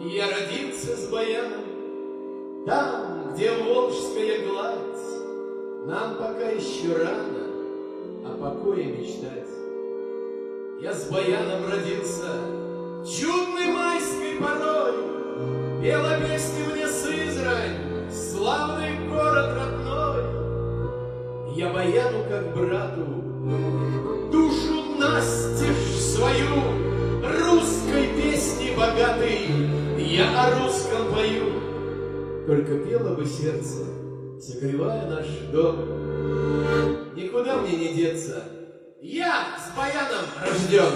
Я родился с баяном там, где волжская гладь. Нам пока еще рано о покое мечтать. Я с баяном родился чудной майской порой. Пела песни мне Сызрань, славный город родной. Я баяну, как брату, душу настежь свою русской песни богатой я о русском пою. Только пело бы сердце, согревая наш дом. Никуда мне не деться, я с баяном рожден.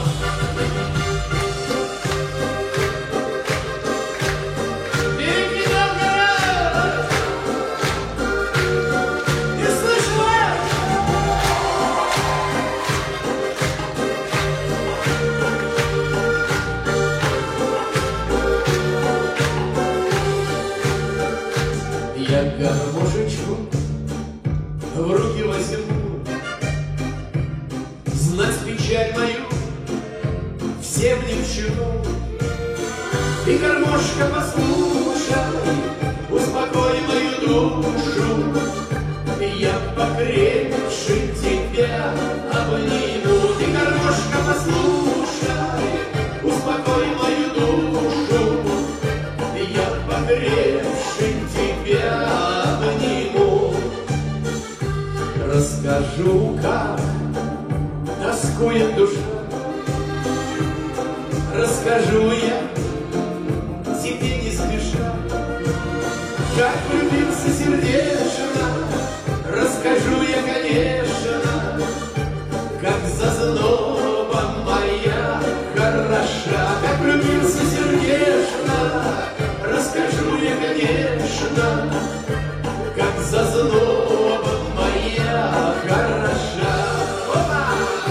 Я гармошечку в руки возьму, знать печаль мою всем ни к чему. И гармошка, послушай, успокой мою душу, я покрепше тебя обниму. И гармошка, послушай, успокой мою душу, я покрепше тебя обниму. Расскажу, как тоскует душа, расскажу я тебе не спеша, как влюбился сердечно. Расскажу я, конечно, как зазнобом моя хороша, как влюбился сердечно. Расскажу я, конечно, как зазнобом моя хороша. Опа!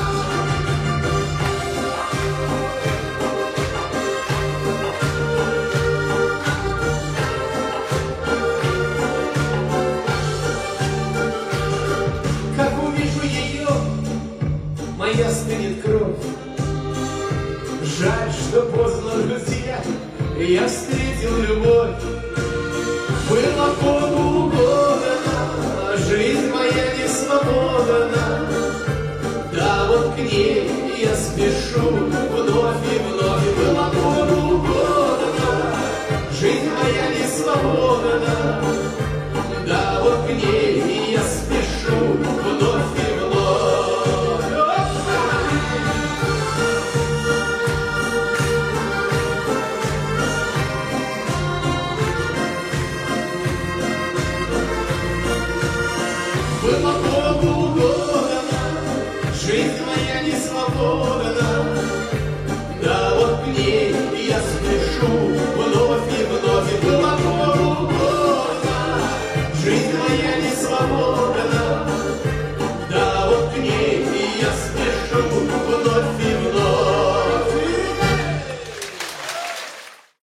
Как увижу ее, моя стынет кровь. Жаль, что поздно, друзья, я встретил любовь. Было Богу угодно, жизнь моя не свободна. Да, вот к ней я спешу вновь и вновь. Было Богу угодно, жизнь моя не свободна. Да, вот к ней я спешу вновь и вновь. Было Богу